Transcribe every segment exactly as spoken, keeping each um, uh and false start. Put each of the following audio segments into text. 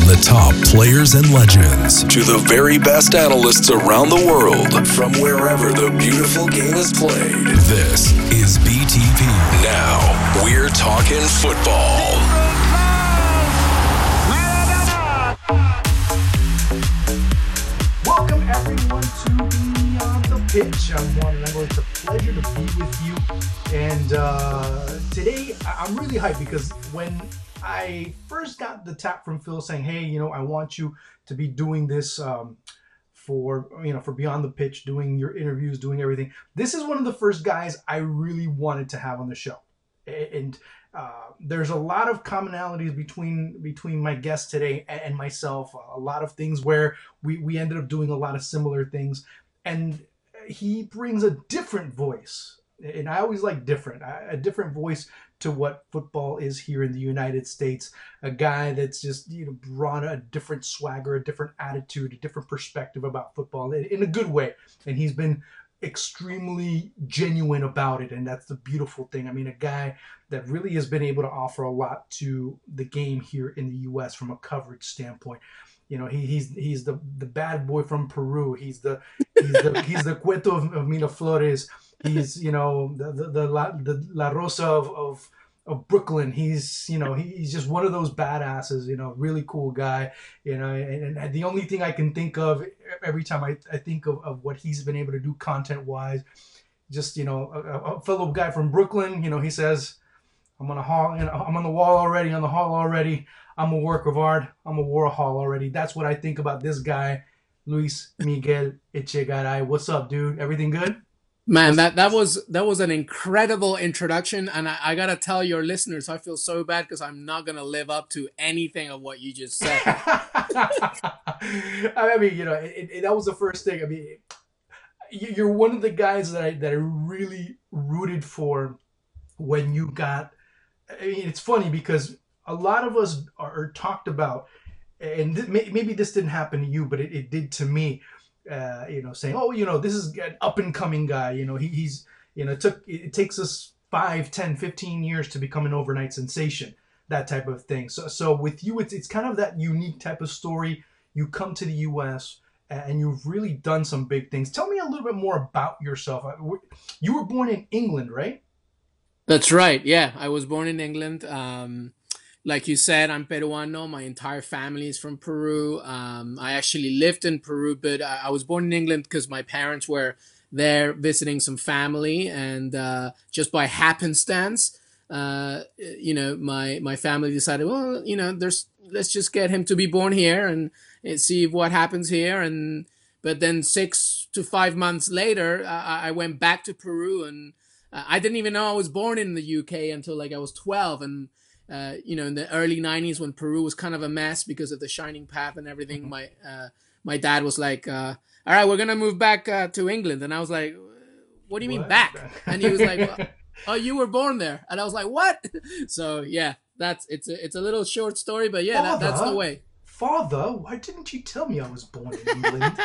the top players and legends to the very best analysts around the world from wherever the beautiful game is played. This is B T P. Now, we're talking football. Welcome everyone to Beyond the Pitch. I'm Juan and It's a pleasure to be with you. And uh, today I'm really hyped because when I first got the tap from Phil saying, hey, you know, I want you to be doing this um, for, you know, for Beyond the Pitch, doing your interviews, doing everything. This is one of the first guys I really wanted to have on the show. And uh, there's a lot of commonalities between between my guest today and myself, a lot of things where we, we ended up doing a lot of similar things. And he brings a different voice. And I always like different, a different voice to what football is here in the United States. A guy that's just, you know, brought a different swagger, a different attitude, a different perspective about football in a good way. And he's been extremely genuine about it. And that's the beautiful thing. I mean, a guy that really has been able to offer a lot to the game here in the U S from a coverage standpoint. You know, he, he's he's the, the bad boy from Peru. He's the he's the he's the Cueto of, of Miraflores. He's, you know, the the the La, the La Rosa of, of of Brooklyn. He's, you know, he, he's just one of those badasses. You know, really cool guy. You know, and, and the only thing I can think of every time I, I think of, of what he's been able to do content wise, just, you know, a, a fellow guy from Brooklyn. You know, he says, I'm on a hall. You know, I'm on the wall already, on the hall already. I'm a work of art. I'm a Warhol already. That's what I think about this guy, Luis Miguel Echegaray. What's up, dude? Everything good? Man, that, that was that was an incredible introduction, and I, I gotta tell your listeners, I feel so bad because I'm not gonna live up to anything of what you just said. I mean, you know, it, it, that was the first thing. I mean, you're one of the guys that I that I really rooted for when you got. I mean, it's funny because a lot of us are, are talked about, and th- maybe this didn't happen to you, but it, it did to me. Uh, you know, saying, oh, you know, this is an up and coming guy. You know, he, he's, you know, it took it takes us five, ten, fifteen years to become an overnight sensation, that type of thing. So, so with you, it's it's kind of that unique type of story. You come to the U S and you've really done some big things. Tell me a little bit more about yourself. You were born in England, right? That's right. Yeah, I was born in England. Um, Like you said, I'm Peruano. My entire family is from Peru. Um, I actually lived in Peru, but I, I was born in England because my parents were there visiting some family. And uh, just by happenstance, uh, you know, my, my family decided, well, you know, there's let's just get him to be born here and, and see what happens here. And but then six to five months later, I, I went back to Peru, and uh, I didn't even know I was born in the U K until like I was twelve. And Uh, you know, in the early nineties when Peru was kind of a mess because of the Shining Path and everything, my uh, my dad was like, uh, all right, we're going to move back uh, to England. And I was like, what do you mean What? back? And he was like, well, oh, you were born there. And I was like, what? So, yeah, that's it's a, it's a little short story, but yeah, that, that's the way. Father, why didn't you tell me I was born in England?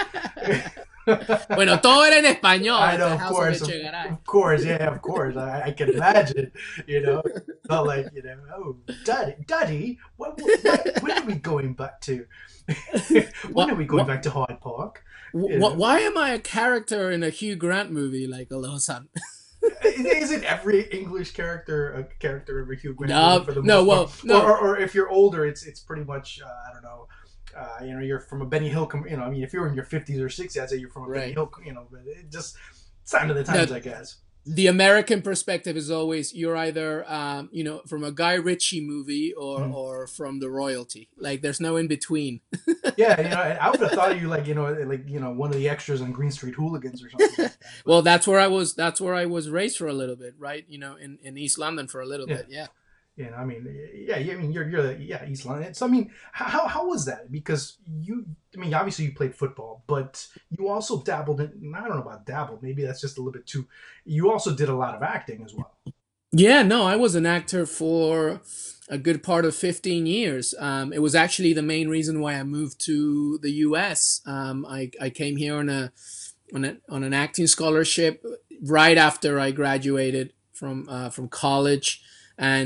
Bueno, todo era en español. I know, of course, of, of course, yeah, of course. I, I can imagine, you know, not like, you know, oh, daddy, daddy, what, what, when are we going back to? when what, are we going what, back to Hyde Park? What, why am I a character in a Hugh Grant movie like all of a sudden? Isn't every English character a character of a Hugh Grant no, movie for the no, most well, part? no. Or, or, or if you're older, it's it's pretty much, uh, I don't know, Uh, you know, you're from a Benny Hill, you know, I mean, if you're in your fifties or sixties, I'd say you're from a right. Benny Hill, you know, but it just sign of the times, no, I guess. The American perspective is always you're either, um, you know, from a Guy Ritchie movie or, mm. or from the royalty. Like, there's no in between. Yeah, you know, I would have thought of you like, you know, like, you know, one of the extras on Green Street Hooligans or something. Like that. Well, that's where I was, that's where I was raised for a little bit, right? You know, in, in East London for a little yeah. bit, yeah. You know, I mean, yeah, I mean, you're, you're the, yeah, East London. So, I mean, how, how was that? Because you, I mean, obviously you played football, but you also dabbled in, I don't know about dabbled, maybe that's just a little bit too, you also did a lot of acting as well. Yeah, no, I was an actor for a good part of fifteen years. Um, it was actually the main reason why I moved to the U S. Um, I, I came here on a, on a, on an acting scholarship right after I graduated from, uh, from college. And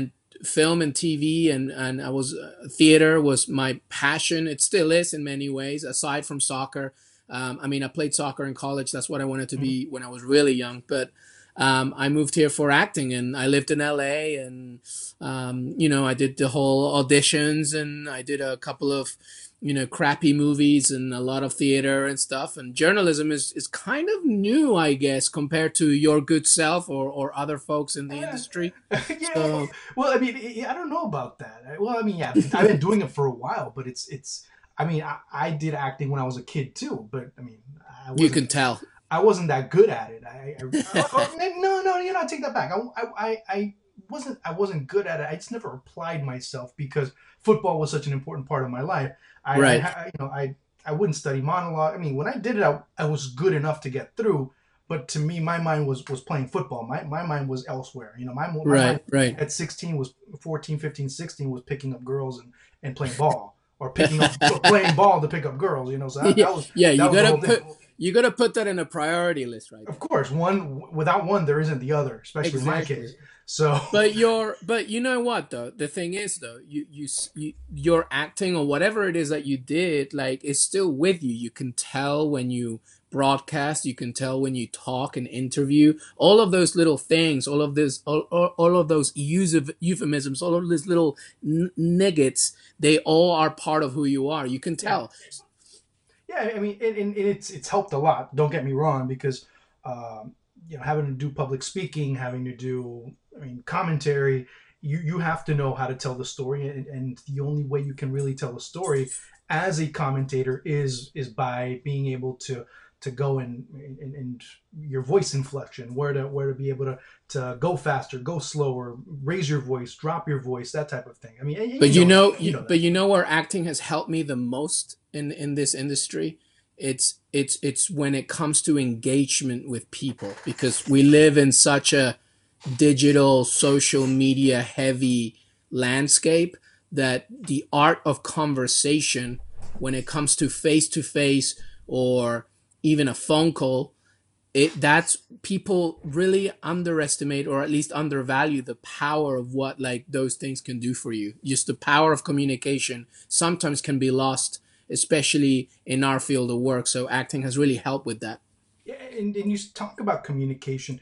film and T V, and and I was uh, theater was my passion. It still is in many ways. Aside from soccer, um, I mean, I played soccer in college. That's what I wanted to be when I was really young. But um, I moved here for acting, and I lived in L A, and um, you know, I did the whole auditions, and I did a couple of, you know, crappy movies and a lot of theater and stuff. And journalism is, is kind of new, I guess, compared to your good self or, or other folks in the industry. yeah. So, Well, I mean, I don't know about that. Well, I mean, yeah, I've been doing it for a while, but it's, it's, I mean, I, I did acting when I was a kid too, but I mean, I you can tell. I wasn't that good at it. I, I oh, no, no, you know, I take that back. I, I, I wasn't, I wasn't good at it. I just never applied myself because football was such an important part of my life. I, right. I, you know, I, I wouldn't study monologue. I mean, when I did it, I, I was good enough to get through. But to me, my mind was, was playing football. My, my mind was elsewhere. You know, my, my right, mind right. at sixteen was fourteen, fifteen, sixteen was picking up girls and, and playing ball or picking up, playing ball to pick up girls, you know, so that, yeah, that was, yeah, that you was gotta put, thing. you gotta put that in a priority list, right? Of course, one, without one, there isn't the other, especially exactly. in my case. So, but you're, but you know what though? The thing is though, you, you, you, your acting or whatever it is that you did, like, is still with you. You can tell when you broadcast, you can tell when you talk and interview, all of those little things, all of this, all, all, all of those use of euphemisms, all of these little n- nuggets, they all are part of who you are. You can tell. Yeah, yeah I mean, and, and it's, it's helped a lot. Don't get me wrong, because, um, you know, having to do public speaking, having to do, I mean, commentary, you, you have to know how to tell the story. And, and the only way you can really tell a story as a commentator is, is by being able to, to go in, in, in your voice inflection, where to, where to be able to, to go faster, go slower, raise your voice, drop your voice, that type of thing. I mean, but you know, you know, but you know where acting has helped me the most in, in this industry? It's it's it's when it comes to engagement with people, because we live in such a digital, social media heavy landscape that the art of conversation, when it comes to face to face or even a phone call, it that's people really underestimate or at least undervalue the power of what like those things can do for you. Just the power of communication sometimes can be lost, especially in our field of work. So acting has really helped with that. Yeah, and, and you talk about communication.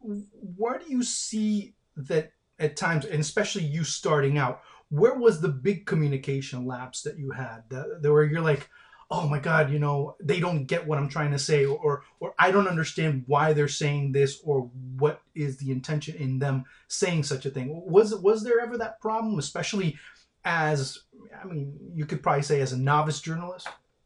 Where do you see that at times, and especially you starting out, where was the big communication lapse that you had? That, that where you're like, oh my God, you know, they don't get what I'm trying to say, or or I don't understand why they're saying this, or what is the intention in them saying such a thing. Was was there ever that problem, especially as, I mean, you could probably say as a novice journalist?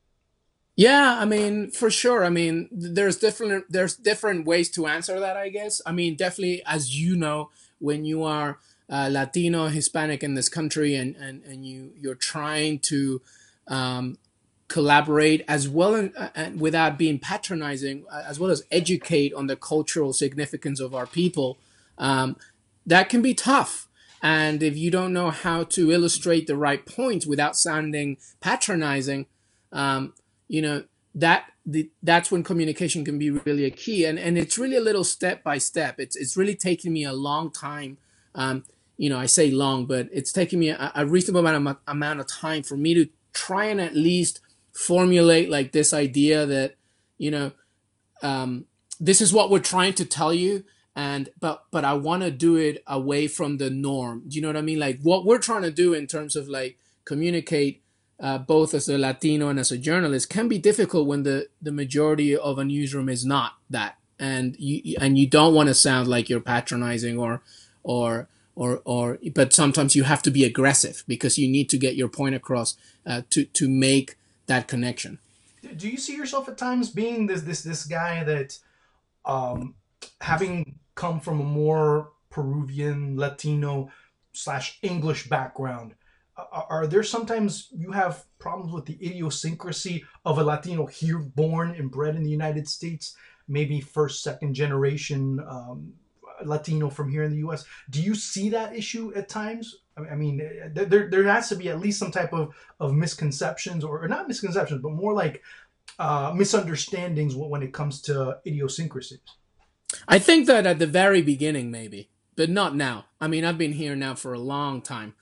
Yeah, I mean, for sure. I mean, there's different there's different ways to answer that, I guess. I mean, definitely, as you know, when you are uh, Latino, Hispanic in this country, and and and you you're trying to um, collaborate as well, and, and without being patronizing, as well as educate on the cultural significance of our people, um, that can be tough. And if you don't know how to illustrate the right points without sounding patronizing, um, you know, that the, that's when communication can be really a key. And and it's really a little step by step. It's it's really taken me a long time. Um, you know, I say long, but it's taken me a, a reasonable amount of, amount of time for me to try and at least formulate like this idea that, you know, um, this is what we're trying to tell you. And but but I want to do it away from the norm. Do you know what I mean? Like what we're trying to do in terms of like communicate uh, both as a Latino and as a journalist can be difficult when the, the majority of a newsroom is not that, and you and you don't want to sound like you're patronizing or or or or. But sometimes you have to be aggressive because you need to get your point across uh, to to make that connection. Do you see yourself at times being this this this guy that, um, having come from a more Peruvian, Latino slash English background, uh, are there sometimes you have problems with the idiosyncrasy of a Latino here born and bred in the United States, maybe first, second generation um, Latino from here in the U S? Do you see that issue at times? I mean, there there has to be at least some type of, of misconceptions, or, or not misconceptions, but more like uh, misunderstandings when it comes to idiosyncrasies. I think that at the very beginning, maybe, but not now. I mean, I've been here now for a long time.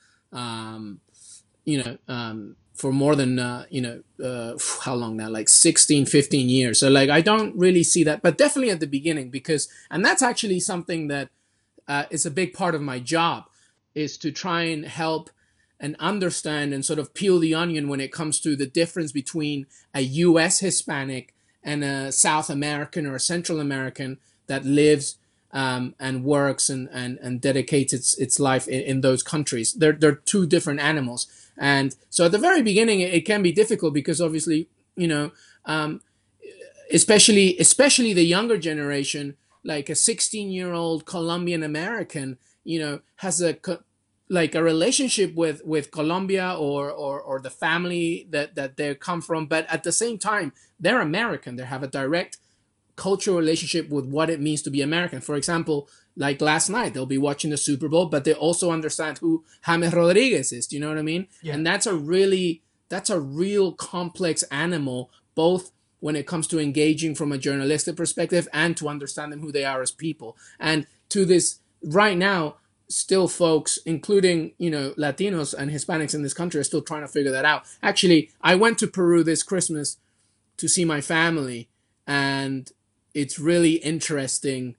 Um, you know, um, for more than, uh, you know, uh, how long now? Like sixteen, fifteen years. So like, I don't really see that, but definitely at the beginning, because, and that's actually something that uh, is a big part of my job, is to try and help and understand and sort of peel the onion when it comes to the difference between a U S Hispanic and a South American or a Central American that lives um, and works and, and, and dedicates its, its life in, in those countries. They're, they're two different animals. And so at the very beginning, it, it can be difficult because obviously, you know, um, especially, especially the younger generation, like a sixteen year old Colombian American, you know, has a, like a relationship with, with Colombia or, or, or the family that, that they come from. But at the same time, they're American. They have a direct cultural relationship with what it means to be American. For example, like last night, they'll be watching the Super Bowl, but they also understand who James Rodriguez is. Do you know what I mean? Yeah. And that's a really, that's a real complex animal, both when it comes to engaging from a journalistic perspective and to understand them who they are as people. And to this right now, still folks, including, you know, Latinos and Hispanics in this country, are still trying to figure that out. Actually, I went to Peru this Christmas to see my family, and it's really interesting.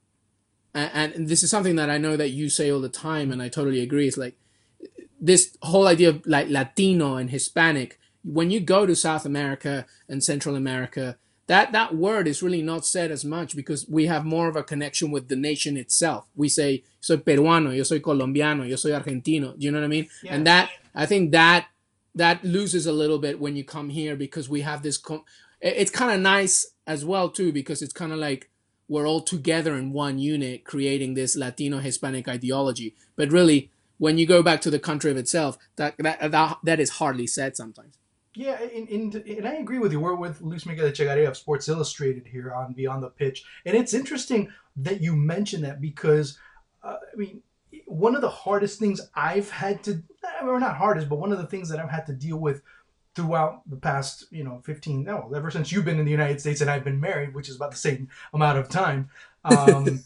And, and this is something that I know that you say all the time, and I totally agree. It's like this whole idea of like Latino and Hispanic. When you go to South America and Central America, that, that word is really not said as much because we have more of a connection with the nation itself. We say, soy peruano, yo soy colombiano, yo soy argentino. Do you know what I mean? Yeah. And that, I think that, that loses a little bit when you come here because we have this, com- it's kind of nice as well too, because it's kind of like we're all together in one unit creating this Latino Hispanic ideology. But really, when you go back to the country of itself, that, that, that, that is hardly said sometimes. Yeah, and, and, and I agree with you. We're with Luis Miguel Echegaria of Sports Illustrated here on Beyond the Pitch. And it's interesting that you mentioned that because, uh, I mean, one of the hardest things I've had to, or not hardest, but one of the things that I've had to deal with throughout the past, you know, fifteen, no, ever since you've been in the United States and I've been married, which is about the same amount of time, um,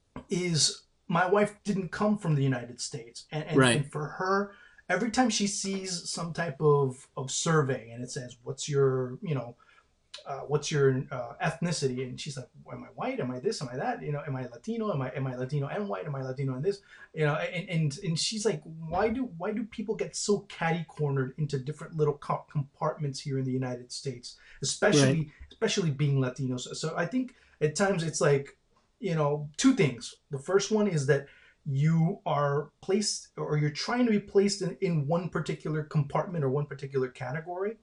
is my wife didn't come from the United States. And, and, right. and for her, every time she sees some type of, of survey and it says, what's your, you know, uh, what's your uh, ethnicity? And she's like, am I white? Am I this? Am I that? You know, am I Latino? Am I, am I Latino and white? Am I Latino and this? You know, and, and, and she's like, why do, why do people get so catty cornered into different little co- compartments here in the United States, especially, right. especially being Latinos? So, so I think at times it's like, you know, two things. The first one is that you are placed or you're trying to be placed in, in one particular compartment or one particular category.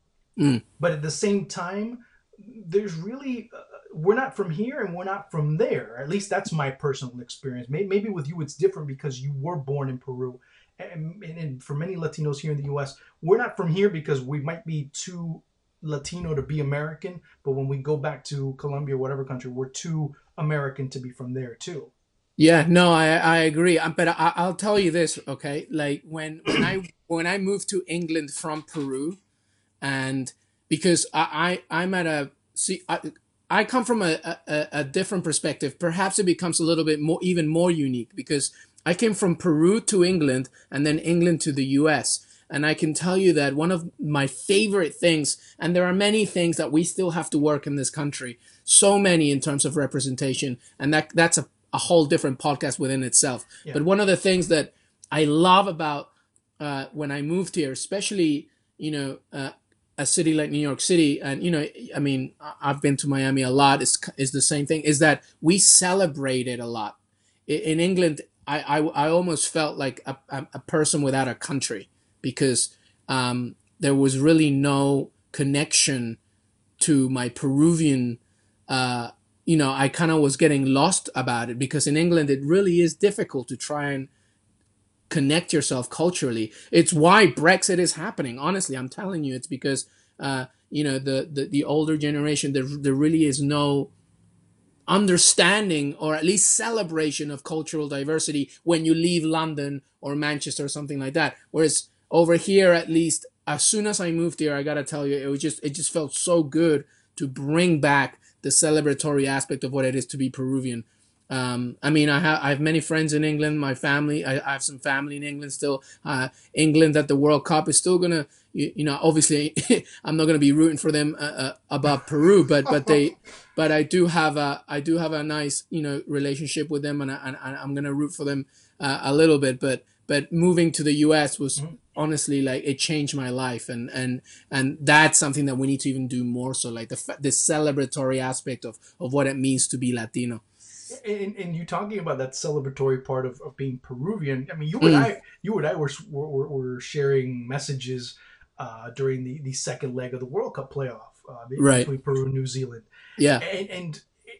Mm. But at the same time, there's really, uh, we're not from here and we're not from there. At least that's my personal experience. Maybe, maybe with you, it's different because you were born in Peru. And, and, and for many Latinos here in the U S, we're not from here because we might be too Latino to be American. But when we go back to Colombia, whatever country, we're too American to be from there too. Yeah, no, I, I agree. But I, I'll tell you this, okay? Like when, when I when I moved to England from Peru, and because I, I I'm at a see I, I come from a, a a different perspective. Perhaps it becomes a little bit more even more unique because I came from Peru to England and then England to the U S. And I can tell you that one of my favorite things, and there are many things that we still have to work in this country, so many in terms of representation, and that that's a a whole different podcast within itself. Yeah. But one of the things that I love about uh, when I moved here, especially, you know, uh, a city like New York City, and, you know, I mean, I've been to Miami a lot, is is the same thing, is that we celebrate it a lot. In England, I, I, I almost felt like a, a person without a country because um, there was really no connection to my Peruvian uh you know, I kind of was getting lost about it because in England, it really is difficult to try and connect yourself culturally. It's why Brexit is happening. Honestly, I'm telling you, it's because, uh, you know, the, the, the older generation, there, there really is no understanding or at least celebration of cultural diversity when you leave London or Manchester or something like that. Whereas over here, at least, as soon as I moved here, I got to tell you, it was just, it just felt so good to bring back the celebratory aspect of what it is to be Peruvian. Um, I mean, I have I have many friends in England. My family, I, I have some family in England still. Uh, England at the World Cup is still gonna, you, you know, obviously, I'm not gonna be rooting for them uh, uh, about Peru, but but they, but I do have a I do have a nice, you know, relationship with them, and, I, and I'm gonna root for them uh, a little bit. But but moving to the U S was mm-hmm. honestly like it changed my life, and and and that's something that we need to even do more. So like the the celebratory aspect of of what it means to be Latino. And, and you talking about that celebratory part of, of being Peruvian. I mean, you and mm. I, you and I were were, were sharing messages uh, during the, the second leg of the World Cup playoff uh, right. between Peru and New Zealand. Yeah, and, and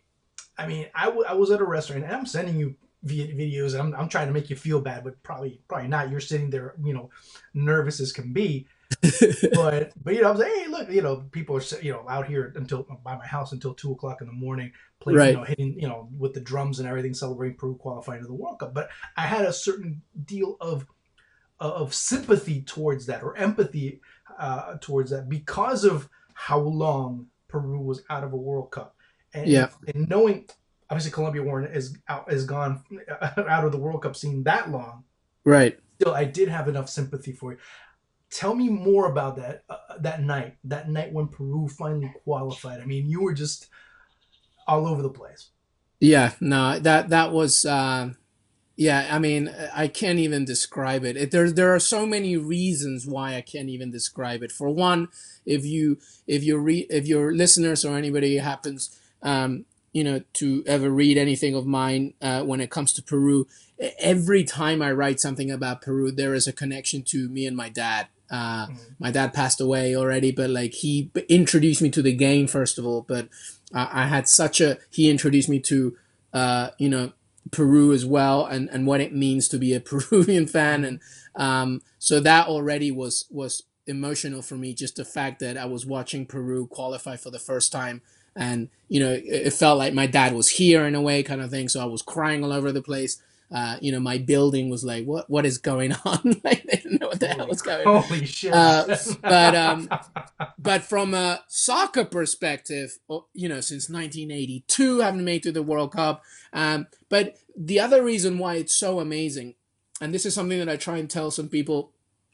I mean, I, w- I was at a restaurant, and I'm sending you videos. And I'm I'm trying to make you feel bad, but probably probably not. You're sitting there, you know, nervous as can be. but but you know, I was like, hey, look, you know, people are you know out here until by my house until two o'clock in the morning, playing, right. you know, hitting, you know, with the drums and everything, celebrating Peru qualifying to the World Cup. But I had a certain deal of of sympathy towards that, or empathy uh, towards that, because of how long Peru was out of a World Cup, and, yeah, and knowing obviously Colombia Warren is out is gone out of the World Cup scene that long, right? Still, I did have enough sympathy for you. Tell me more about that uh, that night, that night when Peru finally qualified. I mean, you were just all over the place. Yeah, no, that that was, uh, yeah. I mean, I can't even describe it. it. There there are so many reasons why I can't even describe it. For one, if you if you re, if your listeners or anybody happens, um, you know, to ever read anything of mine uh, when it comes to Peru, every time I write something about Peru, there is a connection to me and my dad. Uh, mm-hmm. My dad passed away already, but like he introduced me to the game first of all. But uh, I had such a he introduced me to uh, you know Peru as well, and, and what it means to be a Peruvian fan, and um, so that already was was emotional for me. Just the fact that I was watching Peru qualify for the first time, and you know it, it felt like my dad was here in a way, kind of thing. So I was crying all over the place. Uh, you know, my building was like, what, what is going on? Like, they didn't know what the holy, hell was going on. Holy shit. Uh, but, um, but from a soccer perspective, you know, since nineteen eighty-two, haven't made to the World Cup. Um, but the other reason why it's so amazing, and this is something that I try and tell some people,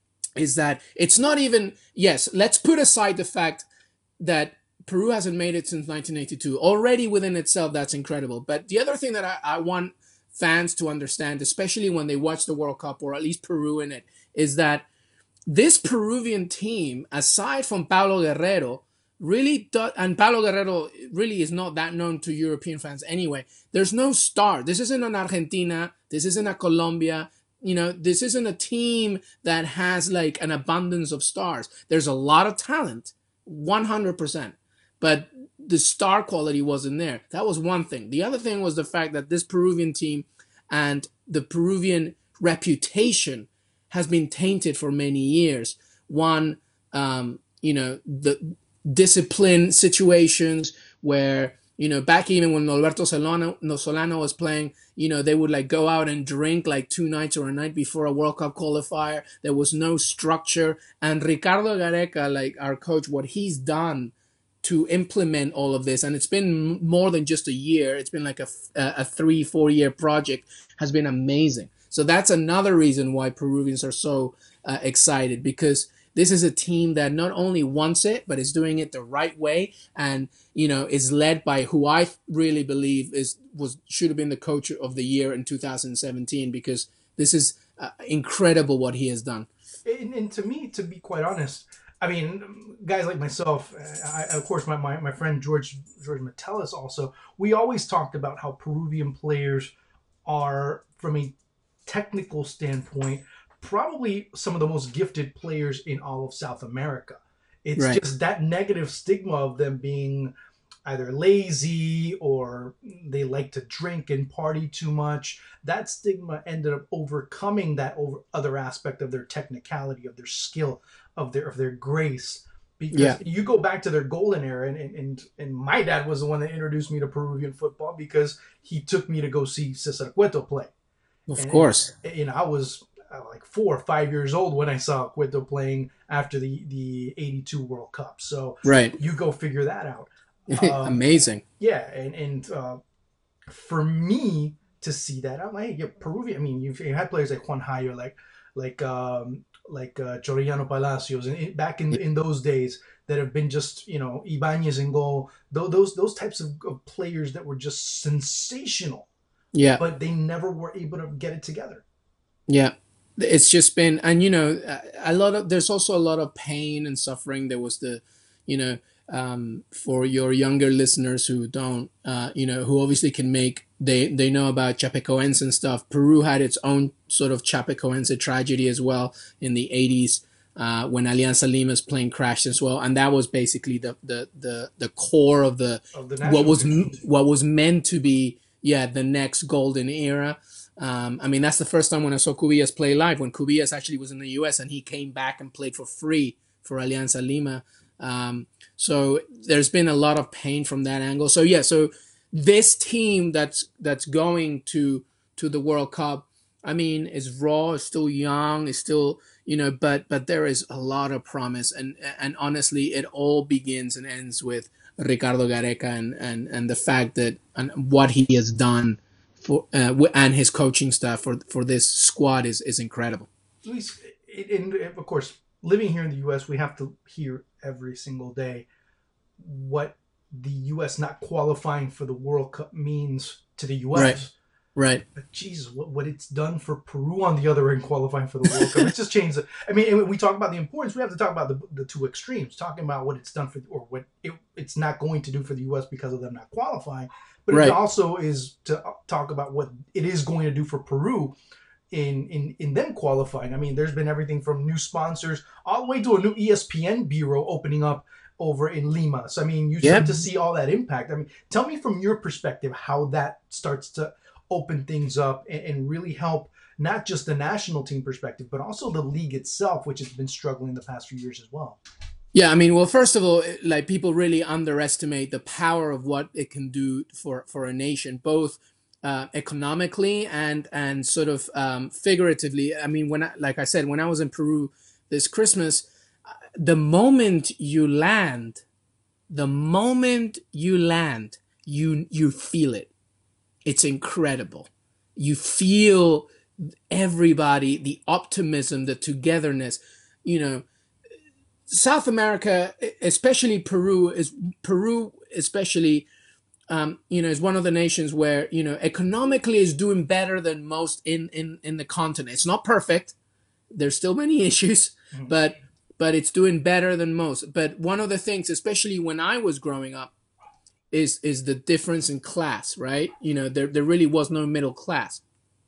is that it's not even, yes, let's put aside the fact that Peru hasn't made it since nineteen eighty-two. Already within itself, that's incredible. But the other thing that I, I want fans to understand, especially when they watch the World Cup, or at least Peru in it, is that this Peruvian team, aside from Paulo Guerrero, really does, and Paulo Guerrero really is not that known to European fans anyway. There's no star. This isn't an Argentina. This isn't a Colombia. You know, this isn't a team that has like an abundance of stars. There's a lot of talent, one hundred percent. But the star quality wasn't there. That was one thing. The other thing was the fact that this Peruvian team and the Peruvian reputation has been tainted for many years. One, um, you know, the discipline situations where, you know, back even when Norberto Solano, Solano was playing, you know, they would like go out and drink like two nights or a night before a World Cup qualifier. There was no structure. And Ricardo Gareca, like our coach, what he's done to implement all of this, and it's been more than just a year, it's been like a, a three, four year project, has been amazing. So that's another reason why Peruvians are so uh, excited, because this is a team that not only wants it, but is doing it the right way, and you know is led by who I really believe is was should have been the coach of the year in two thousand seventeen, because this is uh, incredible what he has done. And, and to me, to be quite honest, I mean, guys like myself, I, of course, my, my, my friend George George Metellus also, we always talked about how Peruvian players are, from a technical standpoint, probably some of the most gifted players in all of South America. It's right. just that negative stigma of them being either lazy or they like to drink and party too much. That stigma ended up overcoming that over other aspect of their technicality, of their skill, of their of their grace. Because yeah. you go back to their golden era, and, and and my dad was the one that introduced me to Peruvian football, because he took me to go see Cesar Cueto play. Of and, course. And, you know, I was uh, like four or five years old when I saw Cueto playing after the, the eighty-two World Cup. So right. you go figure that out. Um, Amazing. Yeah, and, and uh, for me to see that, I'm like, yeah, Peruvian. I mean, you've you had players like Juan Hayo, like like um, like uh, Chorillano Palacios, and it, back in in those days that have been just, you know, Ibanez in goal. Those those those types of, of players that were just sensational. Yeah. But they never were able to get it together. Yeah. It's just been, and you know, a lot of, there's also a lot of pain and suffering. There was the, you know, um, for your younger listeners who don't, uh, you know, who obviously can make, they, they know about Chapecoense and stuff. Peru had its own sort of Chapecoense tragedy as well in the eighties, uh, when Alianza Lima's plane crashed as well. And that was basically the, the, the, the core of the, Of the what was, national team. what was meant to be, yeah, the next golden era. Um, I mean, that's the first time when I saw Cubillas play live, when Cubillas actually was in the U S and he came back and played for free for Alianza Lima. Um, so there's been a lot of pain from that angle. So yeah, so this team that's that's going to to the World Cup, I mean, is raw, is still young, is still, you know, but but there is a lot of promise, and and honestly, it all begins and ends with Ricardo Gareca and and and the fact that and what he has done for uh, and his coaching staff for for this squad is is incredible. Luis, in, in, of course, living here in the U S, we have to hear every single day what the U S not qualifying for the World Cup means to the U S. Right. Right. But Jesus, what, what it's done for Peru on the other end qualifying for the World Cup. It's just changed. I mean, when we talk about the importance, we have to talk about the, the two extremes, talking about what it's done for, or what it, it's not going to do for the U S because of them not qualifying. But Right. it also is to talk about what it is going to do for Peru in, in, in them qualifying. I mean, there's been everything from new sponsors all the way to a new E S P N bureau opening up over in Lima. So, I mean, you Yep. start to see all that impact. I mean, tell me from your perspective how that starts to open things up and, and really help not just the national team perspective, but also the league itself, which has been struggling the past few years as well. Yeah, I mean, well, first of all, like people really underestimate the power of what it can do for, for a nation, both uh, economically and and sort of um, figuratively. I mean, when I, like I said, when I was in Peru this Christmas, the moment you land, the moment you land, you you feel it. It's incredible. You feel everybody, the optimism, the togetherness. You know, South America, especially Peru, is Peru especially, um, you know, is one of the nations where, you know, economically is doing better than most in, in, in the continent. It's not perfect. There's still many issues, mm-hmm. but but it's doing better than most. But one of the things, especially when I was growing up, is is the difference in class, right? You know, there there really was no middle class.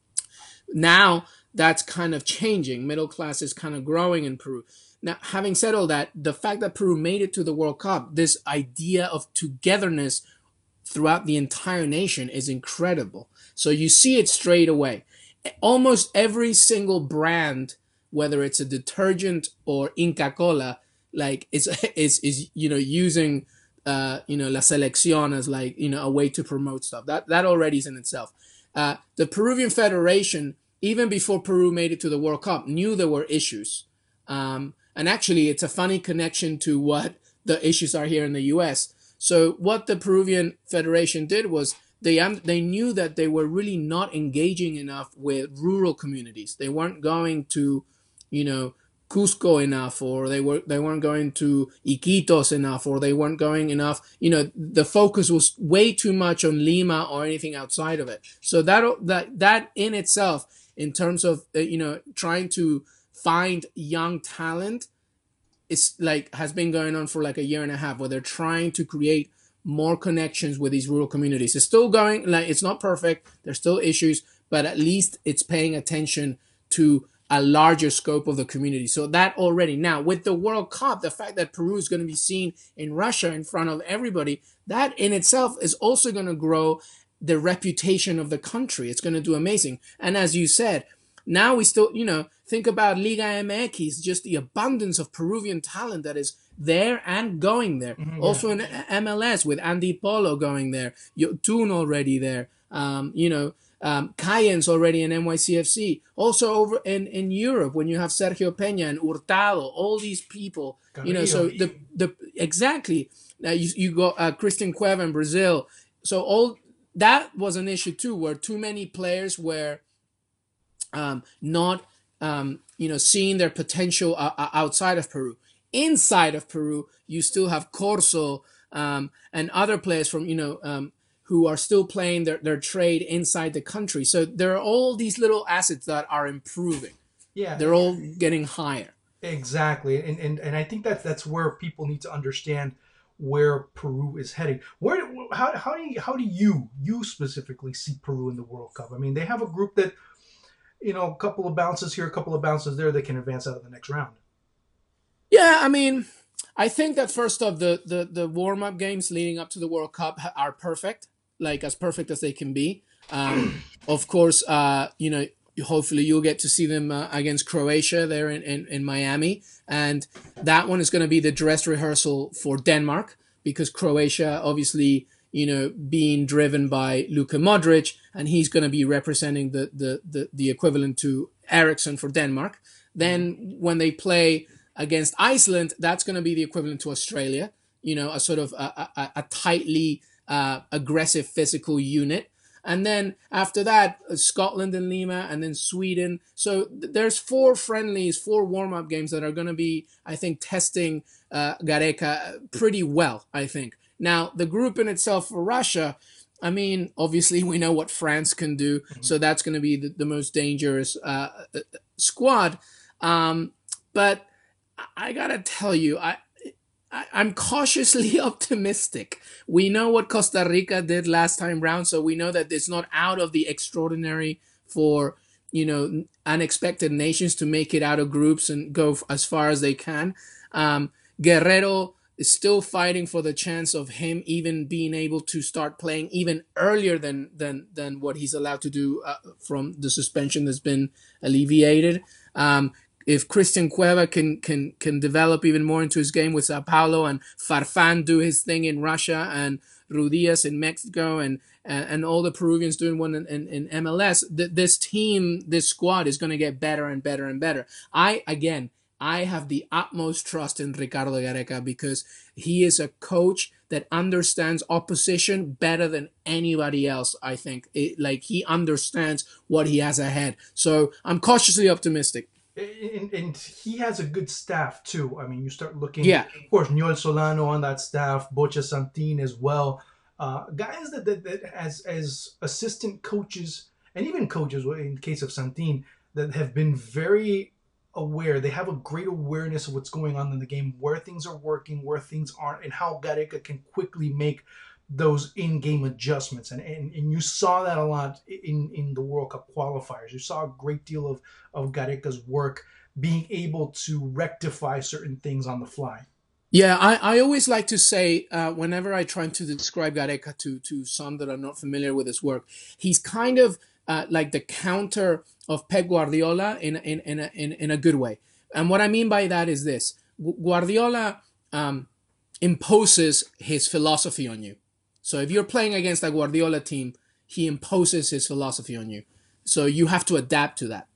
Now that's kind of changing. Middle class is kind of growing in Peru. Now, having said all that, the fact that Peru made it to the World Cup, this idea of togetherness throughout the entire nation is incredible. So you see it straight away. Almost every single brand, whether it's a detergent or Inca Cola, like is is is you know using uh you know La Selección as like you know a way to promote stuff. That that already is in itself. Uh, the Peruvian Federation, even before Peru made it to the World Cup, knew there were issues. Um, and actually, it's a funny connection to what the issues are here in the U S. So what the Peruvian Federation did was they um, they knew that they were really not engaging enough with rural communities. They weren't going to, you know, Cusco enough, or they were they weren't going to Iquitos enough, or they weren't going enough. You know, the focus was way too much on Lima or anything outside of it. So that that that in itself, in terms of uh, you know trying to find young talent, is like has been going on for like a year and a half, where they're trying to create more connections with these rural communities. It's still going, like it's not perfect. There's still issues, but at least it's paying attention to a larger scope of the community. So that already, now with the World Cup, the fact that Peru is going to be seen in Russia in front of everybody, that in itself is also going to grow the reputation of the country. It's going to do amazing. And as you said, now we still, you know, think about Liga M X, just the abundance of Peruvian talent that is there and going there. Mm-hmm, yeah. Also in M L S with Andy Polo going there, Yotun already there, um, you know, um, Cayen's already in N Y C F C. Also over in, in Europe, when you have Sergio Peña and Hurtado, all these people, Carrillo. You know, so the, the exactly, uh, you, you go uh, Christian Cueva in Brazil. So all that was an issue too, where too many players were um, not, um, you know, seeing their potential uh, outside of Peru. Inside of Peru, you still have Corso um, and other players from, you know, um, who are still playing their, their trade inside the country. So there are all these little assets that are improving. Yeah, they're all getting higher. Exactly, and and and I think that that's where people need to understand where Peru is heading. Where how how do you, how do you you specifically see Peru in the World Cup? I mean, they have a group that, you know, a couple of bounces here, a couple of bounces there, they can advance out of the next round. Yeah, I mean, I think that first off, the the the warm up games leading up to the World Cup are perfect, like as perfect as they can be. Um, of course, uh, you know. Hopefully you'll get to see them uh, against Croatia there in, in, in Miami. And that one is going to be the dress rehearsal for Denmark, because Croatia, obviously, you know, being driven by Luka Modric, and he's going to be representing the, the, the, the equivalent to Eriksson for Denmark. Then when they play against Iceland, that's going to be the equivalent to Australia, you know, a sort of a, a, a tightly uh, aggressive physical unit. And then after that, Scotland and Lima, and then Sweden. So th- there's four friendlies, four warm-up games that are going to be, I think, testing uh, Gareca pretty well, I think. Now, the group in itself for Russia, I mean, obviously we know what France can do, mm-hmm. so that's going to be the, the most dangerous uh, squad. Um, but I got to tell you, I... I'm cautiously optimistic. We know what Costa Rica did last time round, so we know that it's not out of the extraordinary for, you know, unexpected nations to make it out of groups and go as far as they can. Um, Guerrero is still fighting for the chance of him even being able to start playing even earlier than than than what he's allowed to do uh, from the suspension that's been alleviated. Um, If Christian Cueva can can can develop even more into his game with Sao Paulo, and Farfan do his thing in Russia, and Rudias in Mexico, and and, and all the Peruvians doing one in, in, in M L S, th- this team, this squad is going to get better and better and better. I, again, I have the utmost trust in Ricardo Gareca, because he is a coach that understands opposition better than anybody else, I think. It, like, he understands what he has ahead. So I'm cautiously optimistic. And, and he has a good staff too. I mean, you start looking, yeah. Of course, Noel Solano on that staff, Bocha Santin as well. Uh, guys that, that, that as as assistant coaches, and even coaches in the case of Santin, that have been very aware. They have a great awareness of what's going on in the game, where things are working, where things aren't, and how Gareca can quickly make those in-game adjustments. And, and and you saw that a lot in, in the World Cup qualifiers. You saw a great deal of, of Gareca's work being able to rectify certain things on the fly. Yeah, I, I always like to say, uh, whenever I try to describe Gareca to, to some that are not familiar with his work, he's kind of uh, like the counter of Pep Guardiola in, in, in, a, in, in a good way. And what I mean by that is this. Guardiola um, imposes his philosophy on you. So if you're playing against a Guardiola team, he imposes his philosophy on you. So you have to adapt to that.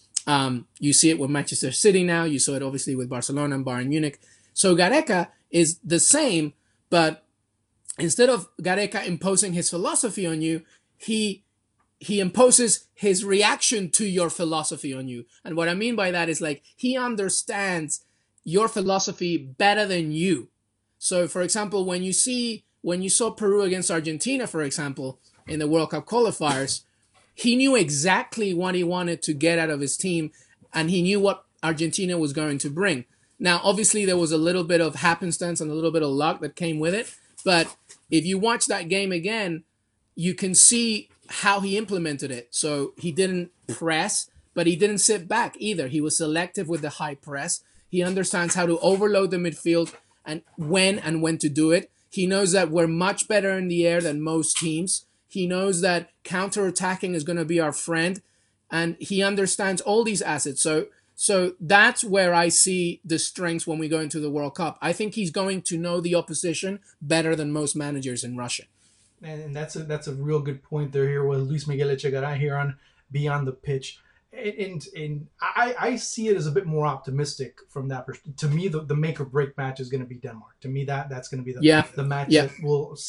Um, you see it with Manchester City now. You saw it obviously with Barcelona and Bayern Munich. So Gareca is the same, but instead of Gareca imposing his philosophy on you, he he imposes his reaction to your philosophy on you. And what I mean by that is, like, he understands your philosophy better than you. So, for example, when you see when you saw Peru against Argentina, for example, in the World Cup qualifiers, he knew exactly what he wanted to get out of his team, and he knew what Argentina was going to bring. Now, obviously, there was a little bit of happenstance and a little bit of luck that came with it, but if you watch that game again, you can see how he implemented it. So he didn't press, but he didn't sit back either. He was selective with the high press. He understands how to overload the midfield and when and when to do it. He knows that we're much better in the air than most teams. He knows that counterattacking is going to be our friend, and he understands all these assets. So so that's where I see the strengths when we go into the World Cup. I think he's going to know the opposition better than most managers in Russia. And that's a that's a real good point there here with Luis Miguel Echegaray here on Beyond the Pitch. And and I, I see it as a bit more optimistic from that perspective. To me, the, the make or break match is going to be Denmark. To me, that that's going to be the, yeah. the match yeah. that will see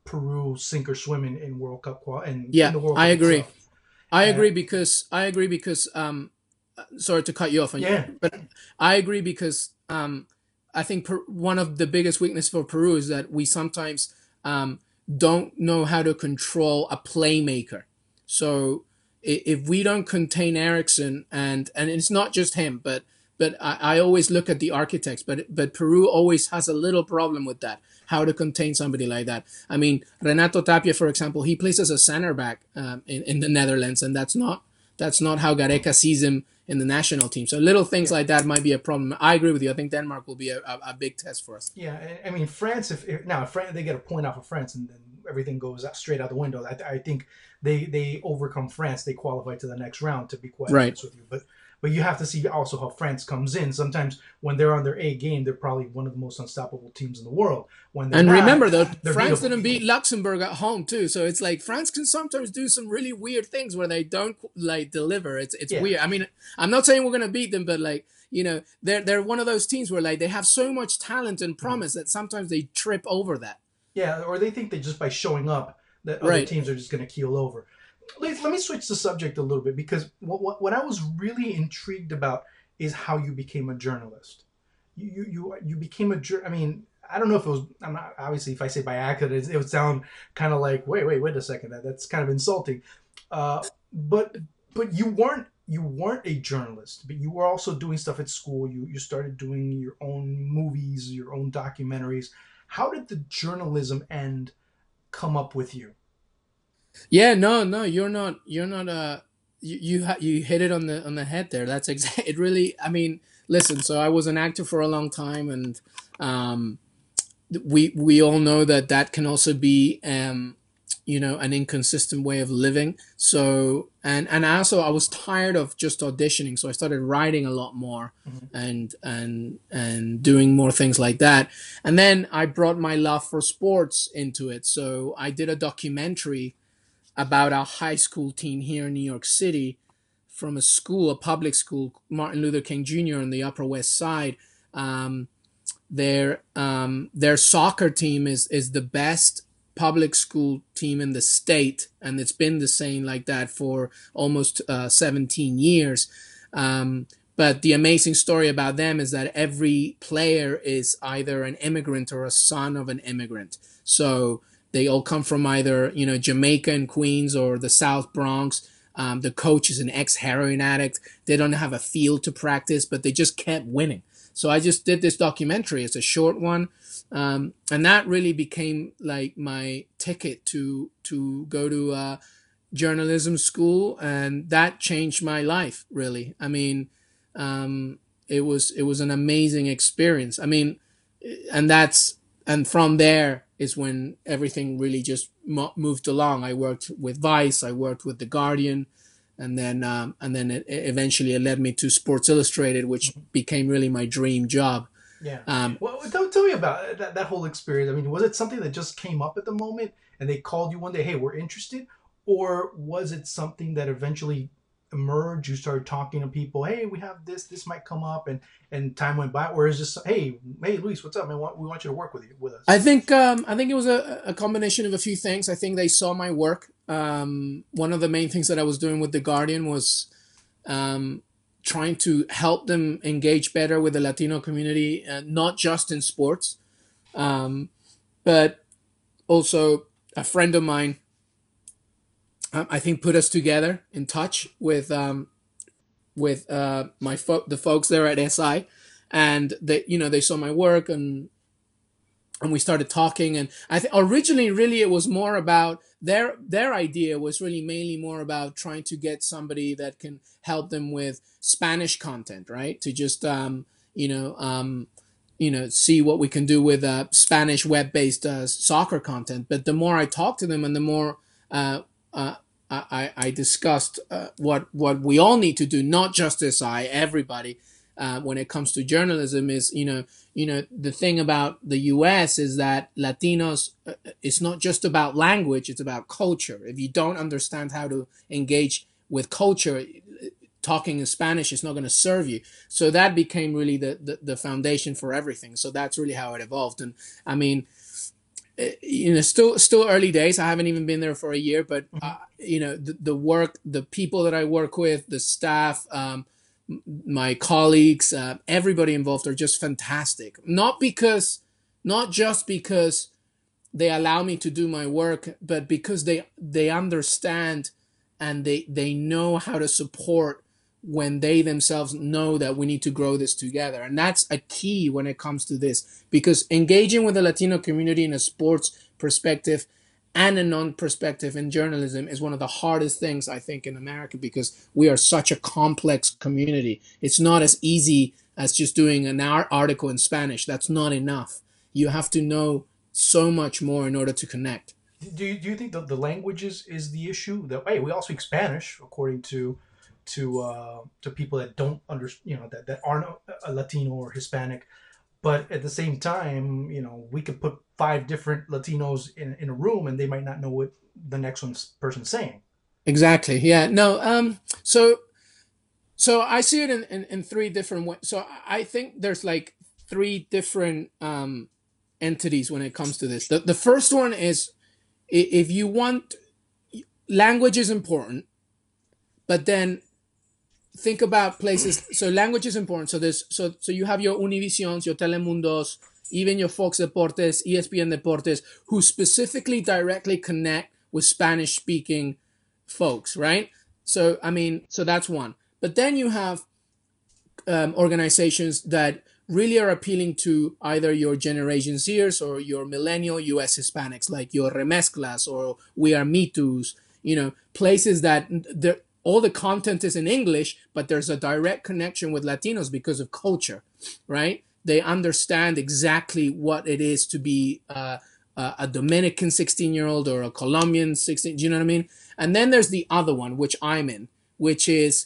Peru sink or swim in, in World Cup qual and in Yeah, the World I Cup agree. itself. I Uh, agree because I agree because um, sorry to cut you off, yeah, but I agree because um, I think per, one of the biggest weaknesses for Peru is that we sometimes um, don't know how to control a playmaker. So if we don't contain Ericsson, and and it's not just him, but but I, I always look at the architects, but but Peru always has a little problem with that. How to contain somebody like that? I mean, Renato Tapia, for example, he plays as a center back um, in in the Netherlands, and that's not that's not how Gareca sees him in the national team. So little things yeah. like that might be a problem. I agree with you. I think Denmark will be a, a, a big test for us. Yeah, I mean France. If, if now if France, they get a point off of France, and then everything goes out, straight out the window. I, I think they they overcome France. They qualify to the next round. To be quite Right. honest with you, but but you have to see also how France comes in. Sometimes when they're on their A game, they're probably one of the most unstoppable teams in the world. When and not, remember though, France beatable. didn't beat Luxembourg at home too, so it's like France can sometimes do some really weird things where they don't like deliver. It's it's Yeah. weird. I mean, I'm not saying we're gonna beat them, but like you know, they're they're one of those teams where like they have so much talent and promise that sometimes they trip over that. Yeah, or they think that just by showing up, that other Right. teams are just going to keel over. Let, let me switch the subject a little bit because what, what what I was really intrigued about is how you became a journalist. You you you, you became a jour- I mean, I don't know if it was. I'm not, obviously, if I say by accident, it would sound kind of like wait wait wait a second. That that's kind of insulting. Uh, but but you weren't you weren't a journalist, but you were also doing stuff at school. You you started doing your own movies, your own documentaries. How did the journalism end come up with you? Yeah, no, no, you're not. You're not. Uh, you you, ha- you hit it on the on the head there. That's exact. It really. I mean, listen. So I was an actor for a long time, and um, we we all know that that can also be um, you know, an inconsistent way of living. So and and also I was tired of just auditioning, so I started writing a lot more, Mm-hmm. and and and doing more things like that. And then I brought my love for sports into it. So I did a documentary about a high school team here in New York City from a school, a public school, Martin Luther King Junior on the Upper West Side. Um, their um, their soccer team is is the best public school team in the state, and it's been the same like that for almost uh, seventeen years. Um, but the amazing story about them is that every player is either an immigrant or a son of an immigrant. So they all come from either, you know, Jamaica and Queens or the South Bronx. Um, the coach is an ex-heroin addict. They don't have a field to practice, but they just kept winning. So I just did this documentary. It's a short one. Um, and that really became like my ticket to to go to uh, journalism school, and that changed my life really. I mean, um, it was it was an amazing experience. I mean, and that's and from there is when everything really just mo- moved along. I worked with Vice, I worked with The Guardian, and then um, and then it, it eventually it led me to Sports Illustrated, which became really my dream job. Yeah. Um, Well, tell, tell me about that, that whole experience. I mean, was it something that just came up at the moment and they called you one day, hey, we're interested? Or was it something that eventually emerged? You started talking to people, hey, we have this, this might come up, and, and time went by? Or is just, hey, hey, Luis, what's up, man? We want you to work with you with us. I think um, I think it was a, a combination of a few things. I think they saw my work. Um, one of the main things that I was doing with The Guardian was um, trying to help them engage better with the Latino community, uh, not just in sports, um, but also a friend of mine, um, I think, put us together in touch with um, with uh, my fo- the folks there at S I, and they you know they saw my work, and and we started talking. And I think originally really it was more about their their idea was really mainly more about trying to get somebody that can help them with Spanish content, right? To just um, you know um, you know see what we can do with uh, Spanish web-based uh, soccer content. But the more I talked to them, and the more uh, uh, I, I discussed uh, what what we all need to do, not just S I, everybody. Uh, when it comes to journalism, is you know you know the thing about the U S is that Latinos, uh, it's not just about language, it's about culture. If you don't understand how to engage with culture, talking in Spanish is not going to serve you. So that became really the, the the foundation for everything. So that's really how it evolved. And I mean, uh, you know, still still early days. I haven't even been there for a year, but Mm-hmm. uh, you know, the, the work, the people that I work with, the staff, um, my colleagues, uh, everybody involved are just fantastic. Not because, not just because they allow me to do my work, but because they they understand and they they know how to support when they themselves know that we need to grow this together. And that's a key when it comes to this, because engaging with the Latino community in a sports perspective and a non-perspective in journalism is one of the hardest things, I think, in America, because we are such a complex community. It's not as easy as just doing an article in Spanish. That's not enough. You have to know so much more in order to connect. Do you, do you think that the language is, is the issue? That hey, we all speak Spanish, according to to uh, to people that don't under you know that, that aren't a Latino or Hispanic, but at the same time, you know, we could put five different Latinos in, in a room and they might not know what the next one's person's saying. Exactly. Yeah. No. Um. So, so I see it in, in, in three different ways. So I think there's like three different um entities when it comes to this. The the first one is, if you want, language is important, but then think about places. So language is important. So there's so so you have your Univisions, your Telemundos, even your Fox Deportes, E S P N Deportes, who specifically directly connect with Spanish speaking folks, right? So I mean, so that's one. But then you have um, organizations that really are appealing to either your Generation Zers or your millennial U S Hispanics, like your Remezclas or We Are Me Too's, you know, places that all the content is in English, but there's a direct connection with Latinos because of culture, right? They understand exactly what it is to be uh, a Dominican sixteen-year-old or a Colombian sixteen, do you know what I mean? And then there's the other one, which I'm in, which is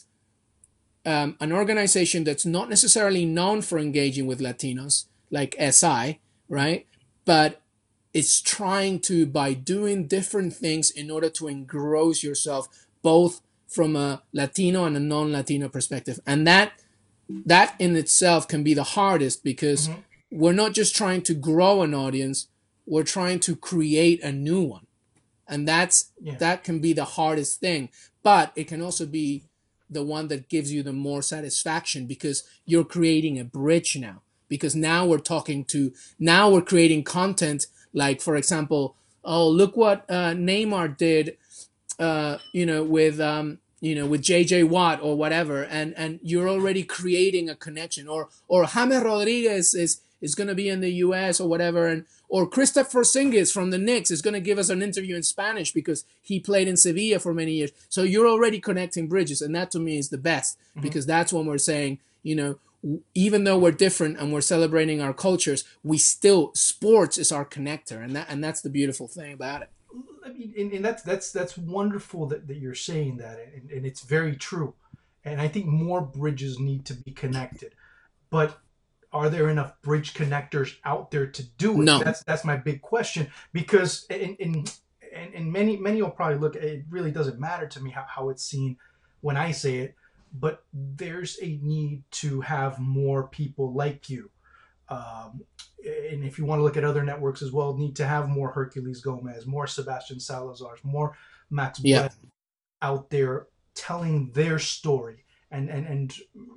Um, an organization that's not necessarily known for engaging with Latinos, like S I, right? But it's trying to, by doing different things in order to engross yourself, both from a Latino and a non-Latino perspective. And that that in itself can be the hardest, because mm-hmm. we're not just trying to grow an audience, we're trying to create a new one. And that's yeah. that can be the hardest thing. But it can also be the one that gives you the more satisfaction, because you're creating a bridge now. Because now we're talking to, now we're creating content like, for example, oh, look what uh, Neymar did, uh, you know, with, um, you know, with J J Watt or whatever. And, and you're already creating a connection. Or, or James Rodriguez is, is going to be in the U S or whatever. And, or Kristaps Porzingis from the Knicks is going to give us an interview in Spanish because he played in Sevilla for many years. So you're already connecting bridges. And that to me is the best, mm-hmm. because that's when we're saying, you know, even though we're different and we're celebrating our cultures, we still, sports is our connector. And that, and that's the beautiful thing about it. I mean, and, and that's, that's, that's wonderful that, that you're saying that. And, and it's very true. And I think more bridges need to be connected, but are there enough bridge connectors out there to do it? No. That's that's my big question, because in in, in many many will probably look, it really doesn't matter to me how, how it's seen when I say it, but there's a need to have more people like you. Um, and if you want to look at other networks as well, need to have more Herculez Gomez, more Sebastian Salazar, more Max yeah. Brett out there telling their story. And and and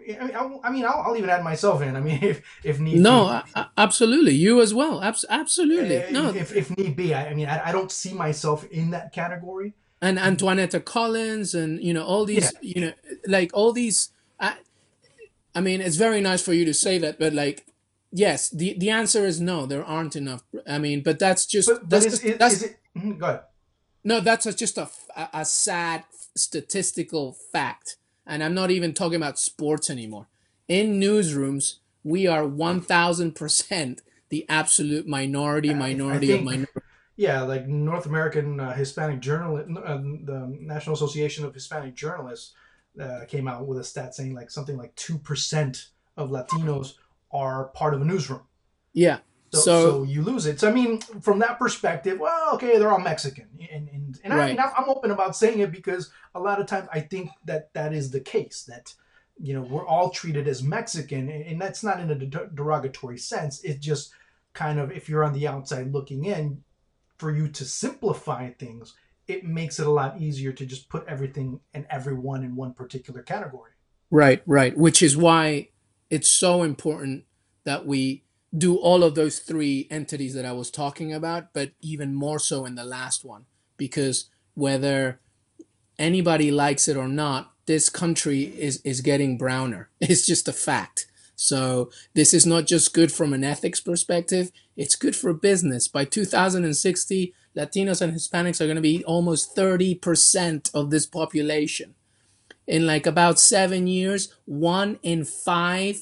I mean, I'll, I'll even add myself in. I mean, if if need no, be, absolutely, you as well, Abs- absolutely. Uh, no, if if need be, I, I mean, I, I don't see myself in that category. And Antoinetta Collins, and you know all these, yeah. you know, like all these. I, I mean, it's very nice for you to say that, but like, yes, the, the answer is no. There aren't enough. I mean, but that's just but, but that's is, just, is, that's is it, go ahead. No, that's a, just a, a a sad statistical fact. And I'm not even talking about sports anymore. In newsrooms, we are one thousand percent the absolute minority, minority think, of minority. Yeah, like North American uh, Hispanic Journalist, uh, the National Association of Hispanic Journalists uh, came out with a stat saying like something like two percent of Latinos are part of a newsroom. Yeah. So, so, so you lose it. So, I mean, from that perspective, well, okay, they're all Mexican. And and, and right. I mean, I'm open about saying it because a lot of times I think that that is the case, that, you know, we're all treated as Mexican. And that's not in a derogatory sense. It's just kind of, if you're on the outside looking in, for you to simplify things, it makes it a lot easier to just put everything and everyone in one particular category. Right, right. Which is why it's so important that we do all of those three entities that I was talking about, but even more so in the last one, because whether anybody likes it or not, this country is, is getting browner. It's just a fact. So this is not just good from an ethics perspective, it's good for business. By two thousand sixty, Latinos and Hispanics are going to be almost thirty percent of this population. In like about seven years, one in five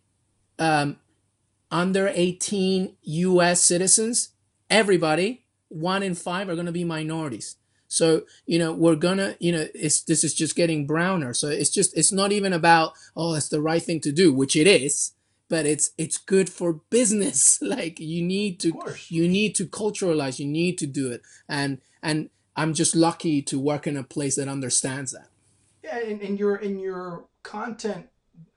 um, under eighteen U S citizens, everybody, one in five are going to be minorities. So, you know, we're going to, you know, it's, this is just getting browner. So it's just, it's not even about, oh, it's the right thing to do, which it is, but it's, it's good for business. Like you need to, you need to culturalize, you need to do it. And, and I'm just lucky to work in a place that understands that. Yeah. And, and your, and your content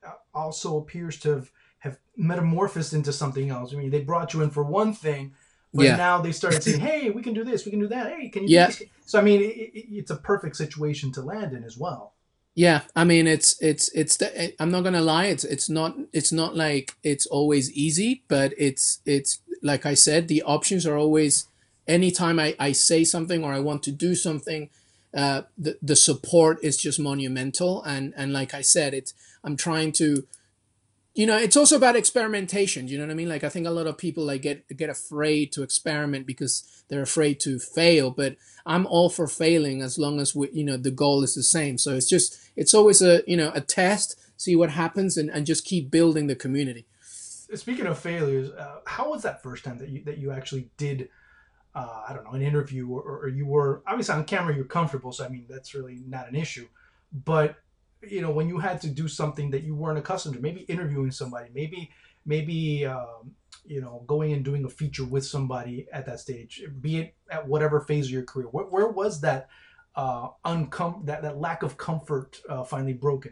also appears to have, have metamorphosed into something else. I mean, they brought you in for one thing, but yeah. now they started saying, hey, we can do this, we can do that. Hey, can you yeah. do this? So, I mean, it, it, it's a perfect situation to land in as well. Yeah. I mean, it's, it's, it's, the, I'm not going to lie. It's, it's not, it's not like it's always easy, but it's, it's like I said, the options are always, anytime I, I say something or I want to do something, uh, the, the support is just monumental. And, and like I said, it's, I'm trying to, you know, it's also about experimentation. You know what I mean? Like, I think a lot of people like get get afraid to experiment because they're afraid to fail. But I'm all for failing as long as we, you know, the goal is the same. So it's just, it's always a, you know, a test, see what happens, and, and just keep building the community. Speaking of failures, uh, how was that first time that you that you actually did, uh, I don't know, an interview, or, or you were obviously on camera, you're comfortable. So I mean, that's really not an issue, but you know, when you had to do something that you weren't accustomed to, maybe interviewing somebody, maybe, maybe, um, you know, going and doing a feature with somebody at that stage, be it at whatever phase of your career, where, where was that, uh, uncom- that, that lack of comfort, uh, finally broken?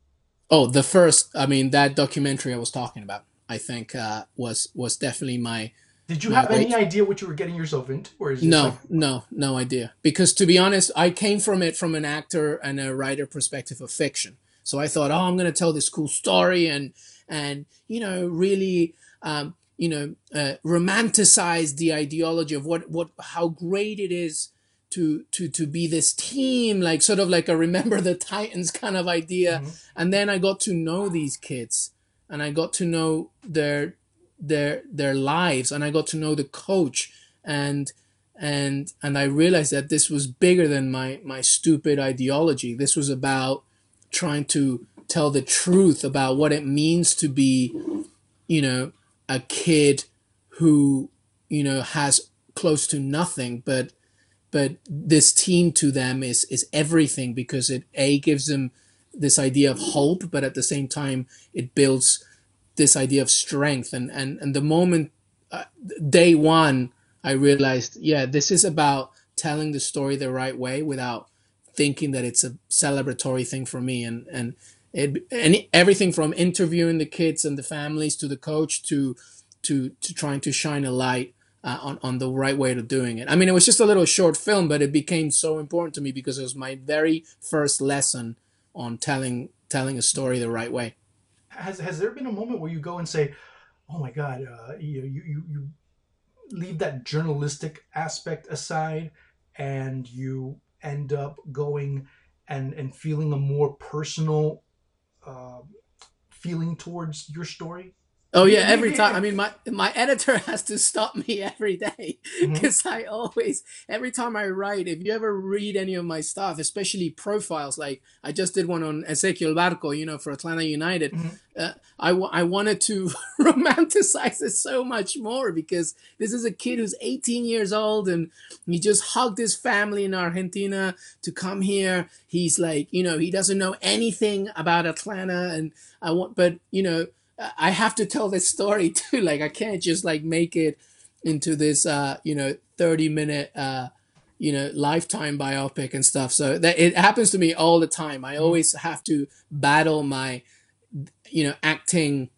Oh, the first, I mean, that documentary I was talking about, I think, uh, was, was definitely my, Did you have any idea what you were getting yourself into? Or is no, like... no, no idea. Because to be honest, I came from it from an actor and a writer perspective of fiction. So I thought, oh, I'm going to tell this cool story and, and you know, really, um, you know, uh, romanticize the ideology of what, what, how great it is to, to, to be this team, like sort of like a Remember the Titans kind of idea. Mm-hmm. And then I got to know these kids and I got to know their, their their lives, and I got to know the coach, and and and I realized that this was bigger than my my stupid ideology. This was about trying to tell the truth about what it means to be, you know, a kid who, you know, has close to nothing, but but this team to them is is everything, because it a gives them this idea of hope, but at the same time it builds this idea of strength. And, and, and the moment, uh, day one, I realized, yeah, this is about telling the story the right way without thinking that it's a celebratory thing for me. And, and it, any, everything from interviewing the kids and the families to the coach to, to, to trying to shine a light uh, on, on the right way of doing it. I mean, it was just a little short film, but it became so important to me because it was my very first lesson on telling, telling a story the right way. Has has there been a moment where you go and say, "Oh my God," uh, you, you you leave that journalistic aspect aside, and you end up going and and feeling a more personal uh, feeling towards your story? Oh yeah, every time. I mean, my my editor has to stop me every day because mm-hmm. I always, every time I write, if you ever read any of my stuff, especially profiles, like I just did one on Ezequiel Barco, you know, for Atlanta United, mm-hmm. uh, I, w- I wanted to romanticize it so much more because this is a kid who's eighteen years old and he just hugged his family in Argentina to come here. He's like, you know, he doesn't know anything about Atlanta, and I want, but you know, I have to tell this story too. Like, I can't just like make it into this, uh, you know, thirty minute, uh, you know, Lifetime biopic and stuff. So that it happens to me all the time. I always have to battle my, you know, acting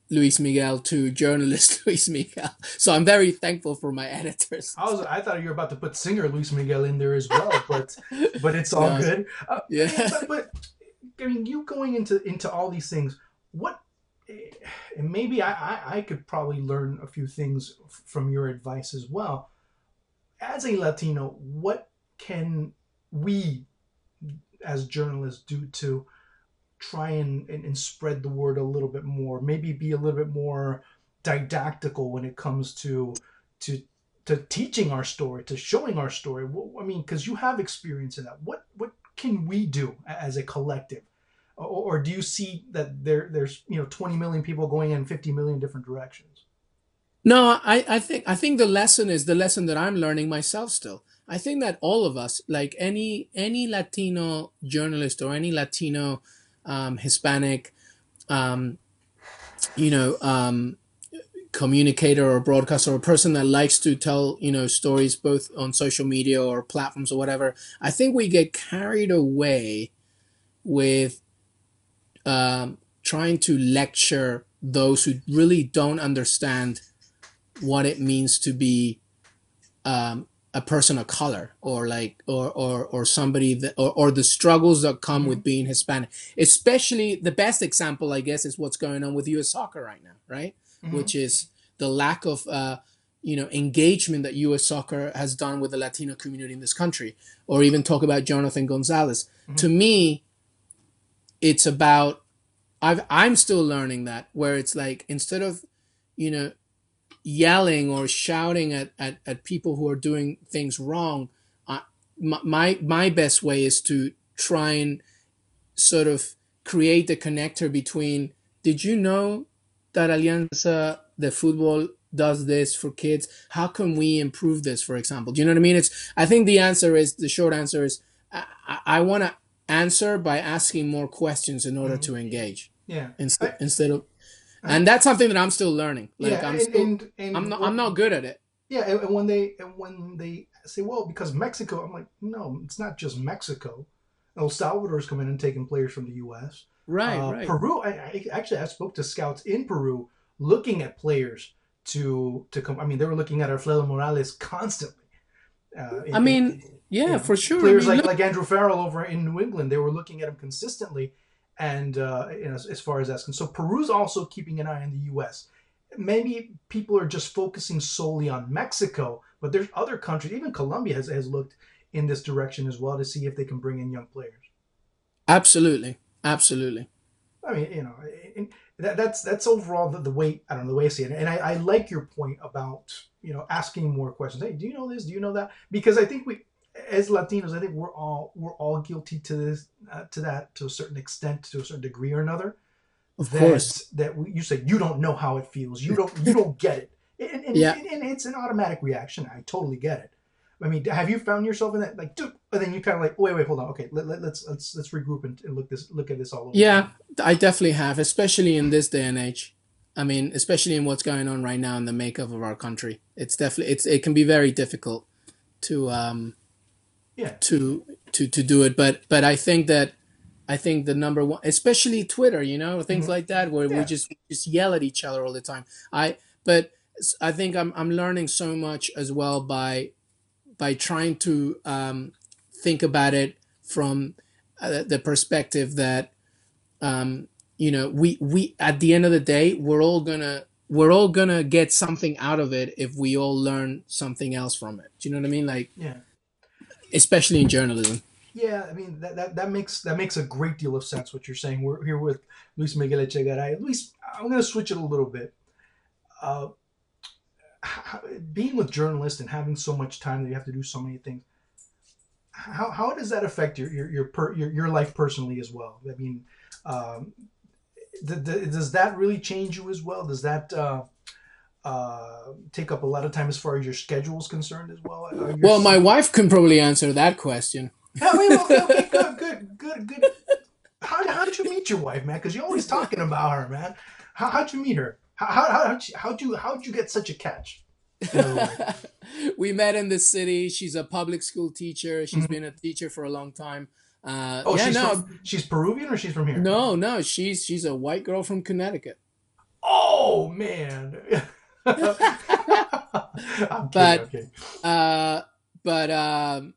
Luis Miguel to journalist Luis Miguel. So I'm very thankful for my editors. I was I thought you were about to put singer Luis Miguel in there as well, but but it's all No. good. Uh, Yeah. But, but I mean, you going into into all these things, what? And maybe I, I I could probably learn a few things f- from your advice as well. As a Latino, what can we as journalists do to try and, and, and spread the word a little bit more, maybe be a little bit more didactical when it comes to to to teaching our story, to showing our story? Well, I mean, because you have experience in that. What what can we do as a collective? Or, or do you see that there there's you know twenty million people going in fifty million different directions? No, I, I think I think the lesson is the lesson that I'm learning myself still. I think that all of us, like any any Latino journalist or any Latino um, Hispanic, um, you know, um, communicator or broadcaster or a person that likes to tell you know stories both on social media or platforms or whatever, I think we get carried away with um, trying to lecture those who really don't understand what it means to be um, a person of color, or like or or or somebody that or, or the struggles that come Mm-hmm. with being Hispanic. Especially the best example, I guess, is what's going on with U S soccer right now, right? Mm-hmm. Which is the lack of uh, you know engagement that U S soccer has done with the Latino community in this country, or even talk about Jonathan Gonzalez. Mm-hmm. To me, it's about I've I'm still learning that, where it's like, instead of you know yelling or shouting at, at, at people who are doing things wrong, uh, my, my my best way is to try and sort of create the connector between, did you know that Alianza de Football does this for kids? How can we improve this, for example? Do you know what I mean? It's I think the answer is, the short answer is, I, I, I want to answer by asking more questions in order Mm-hmm. to engage. Yeah. Instead, I, instead of and that's something that I'm still learning. Like yeah, I'm and, still and, and I'm not what- I'm not good at it. Yeah, and, and when they and when they say, well, because Mexico, I'm like, no, it's not just Mexico. El Salvador's come in and taken players from the U S. Right, Uh, right. Peru, I, I actually I spoke to scouts in Peru looking at players to to come. I mean, they were looking at Alfredo Morales constantly. Uh, I mean, in- yeah, you know, for sure. I Players mean, like look- like Andrew Farrell over in New England, they were looking at him consistently, and uh, you know, as, as far as that's concerned, so Peru's also keeping an eye on the U S. Maybe people are just focusing solely on Mexico, but there's other countries. Even Colombia has, has looked in this direction as well to see if they can bring in young players. absolutely, absolutely. I mean, you know, and that, that's that's overall the, the way I don't know the way I see it, and I, I like your point about you know asking more questions. Hey, do you know this? Do you know that? Because I think we, as Latinos, I think we're all we're all guilty to this uh, to that to a certain extent, to a certain degree or another. Of that, course. that we, you say you don't know how it feels. You don't you don't get it, and, and, Yeah. and, and it's an automatic reaction. I totally get it. I mean, have you found yourself in that, like, dude? And then you kind of like, wait, wait, hold on, okay, let, let, let's let's let's regroup and, and look this look at this all over. Yeah, I definitely have, especially in this day and age. I mean, especially in what's going on right now in the makeup of our country. It's definitely it's it can be very difficult to um Yeah. to to to do it, but but I think that I think the number one, especially Twitter, you know, things Mhm. like that, where Yeah. we just just yell at each other all the time. I but s- I think I'm I'm learning so much as well by by trying to um, think about it from uh, the perspective that um, you know we we at the end of the day we're all gonna we're all gonna get something out of it if we all learn something else from it. Do you know what I mean? Like, Yeah. especially in journalism. Yeah, I mean that, that, that makes that makes a great deal of sense what you're saying. We're here with Luis Miguel Echegaray. Luis, I'm going to switch it a little bit. Uh, how, being with journalists and having so much time that you have to do so many things, how, how does that affect your your your, per, your your life personally as well? I mean, um, th- th- does that really change you as well? Does that uh, uh, take up a lot of time as far as your schedule is concerned as well? Are your- Well, my wife can probably answer that question. Yeah, wait, okay, okay, good, good, good, good. How, how did you meet your wife, man? Because you're always talking about her, man. How, how'd you meet her? How, how, how'd, you, how'd you how'd you get such a catch? in her life? We met in the city. She's a public school teacher. She's Mhm. been a teacher for a long time. Uh, Oh, yeah, she's no, from, she's Peruvian or she's from here? no, no. She's she's a white girl from Connecticut. Oh, Oh man. I'm kidding, But I'm kidding. uh, but um,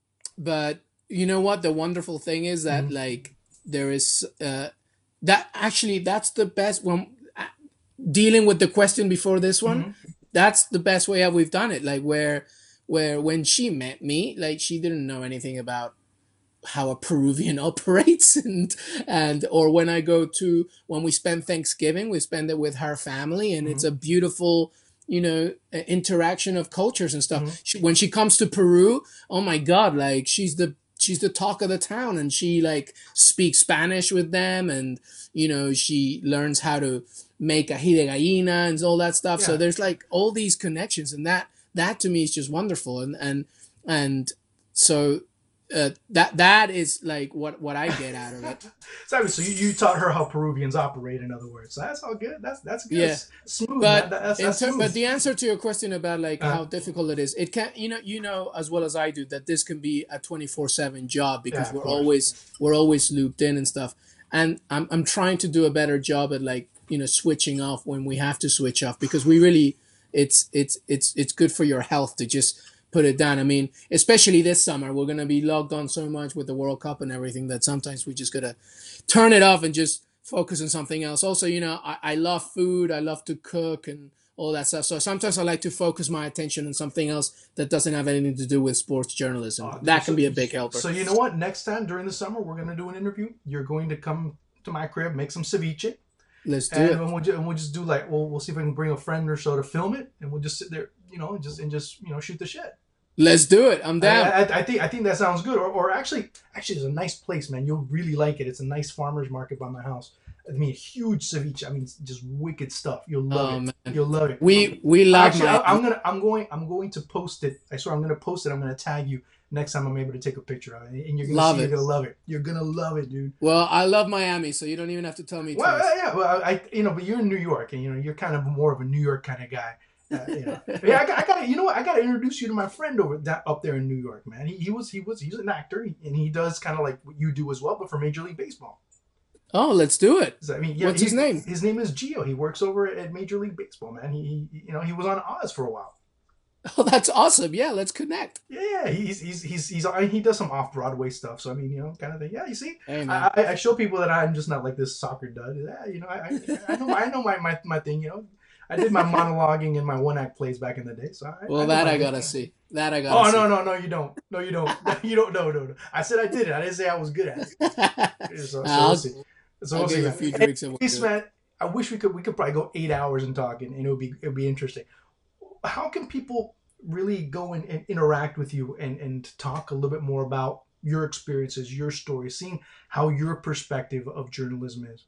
but you know what? The wonderful thing is that Mhm, like there is uh, that actually that's the best when uh, dealing with the question before this one. mhm. That's the best way that we've done it. Like where where when she met me, like she didn't know anything about how a Peruvian operates, and and or when I go to when we spend Thanksgiving, we spend it with her family, and it's Mhm, a beautiful, you know, interaction of cultures and stuff. mhm. She, when she comes to Peru, oh my God, like she's the she's the talk of the town, and she like speaks Spanish with them, and you know she learns how to make ají de gallina and all that stuff. So Yeah. there's like all these connections, and that that to me is just wonderful, and and and so uh, that that is like what what I get out of it. So, so you, you taught her how Peruvians operate, in other words. So that's all good. That's that's good. Yeah, S- smooth, man. but That, that's in that's ter- but smooth. the answer to your question about like Uh, how difficult it is, it can you know you know as well as I do that this can be a twenty four seven job yeah, because of we're course. always we're always looped in and stuff. And I'm I'm trying to do a better job at like you know switching off when we have to switch off because we really it's it's it's it's good for your health to just put it down. I mean, especially this summer, we're gonna be logged on so much with the World Cup and everything that sometimes we just gotta turn it off and just focus on something else. Also, you know, I, I love food. I love to cook and all that stuff. So sometimes I like to focus my attention on something else that doesn't have anything to do with sports journalism. Uh, dude, That can so, be a big helper. so you know what? Next time during the summer, we're gonna do an interview. You're going to come to my crib, make some ceviche, Let's do and it. we'll just, and we'll just do like we'll we'll see if I can bring a friend or so to film it, and we'll just sit there, you know, and just and just you know shoot the shit. Let's do it. I'm I, down. I, I think I think that sounds good. Or, or actually, actually, it's a nice place, man. You'll really like it. It's a nice farmers market by my house. I mean, huge ceviche. I mean, just wicked stuff. You'll love Oh it. man, You'll love it. we we love Actually, I, I'm Miami. gonna I'm going I'm going to post it. I swear I'm gonna post it. I'm gonna tag you next time I'm able to take a picture of it, and you're gonna Love see. You're it. gonna love it. You're gonna love it, dude. Well, I love Miami, so you don't even have to tell me Well, twice. yeah, well, I, you know, but you're in New York, and you know, you're kind of more of a New York kind of guy. Uh, you know, yeah, I, got- I got, you know what? I got to introduce you to my friend over that up there in New York, man. He, he was, he was, he's an actor, and he does kind of like what you do as well, but for Major League Baseball. Oh, let's do it. So, I mean, yeah, What's he, his name? his name is Gio. He works over at Major League Baseball, man. He, he, you know, he was on Oz for a while. Oh, that's awesome. Yeah, let's connect. Yeah, he's, he's, he's, he's, I mean, he does some off Broadway stuff. So I mean, you know, kind of thing. Yeah, you see, Hey man. I, I, I show people that I'm just not like this soccer dud. Yeah, you know, I, I, I know, I know my, my, my thing. You know, I did my monologuing and my one act plays back in the day. So I, Well, I know that my I thing. gotta see. That I gotta Oh see. no no no you don't no you don't you don't no no no I said I did it. I didn't say I was good at it. So, so I'll, we'll see. So I'll we'll give see. you a Man. few drinks and we'll Peace, do it. man. I wish we could we could probably go eight hours and talking, and it would be it would be interesting. How can people really go and, and interact with you and and talk a little bit more about your experiences, your story, seeing how your perspective of journalism is?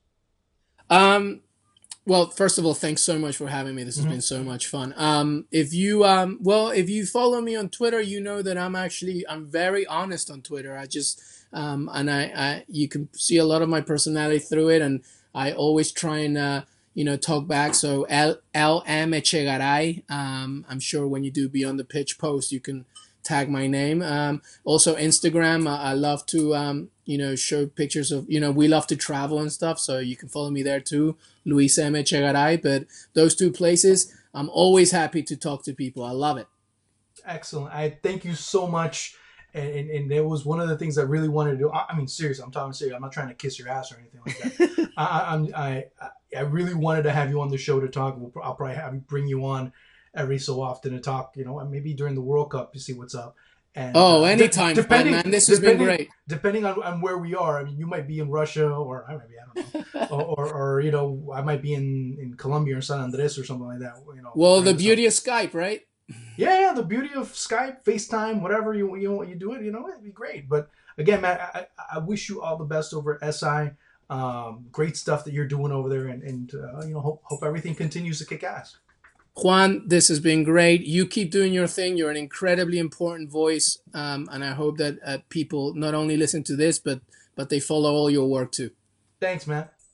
Um, well, first of all, thanks so much for having me. This has Mhm. been so much fun. Um, if you um, well, if you follow me on Twitter, you know that I'm actually I'm very honest on Twitter. I just um, and I, I you can see a lot of my personality through it, and I always try and uh, you know talk back. So L L M Echegaray. Um, I'm sure when you do Beyond the Pitch post, you can tag my name. Um, also Instagram. Uh, I love to um, you know show pictures of you know we love to travel and stuff. So you can follow me there too, Luis M Echegaray. But those two places, I'm always happy to talk to people. I love it. Excellent. I thank you so much. And, and, and that was one of the things I really wanted to do. I, I mean, seriously, I'm talking serious. I'm not trying to kiss your ass or anything like that. I, I, I'm, I, I really wanted to have you on the show to talk. We'll, I'll probably have you bring you on every so often to talk, you know, and maybe during the World Cup to see what's up. And Oh, uh, de- anytime, depending, man. This has been depending, great. depending on, on where we are. I mean, you might be in Russia, or I might be, I don't know, or, or, or you know, I might be in, in Colombia or San Andres or something like that. You know, Well, the so- beauty of Skype, right? yeah, yeah, the beauty of Skype, FaceTime, whatever you you you do it, you know, it'd be great. But again, Matt, I, I wish you all the best over at S I. Um, great stuff that you're doing over there, and and uh, you know, hope hope everything continues to kick ass. Juan, this has been great. You keep doing your thing. You're an incredibly important voice, um, and I hope that uh, people not only listen to this, but but they follow all your work too. Thanks, man.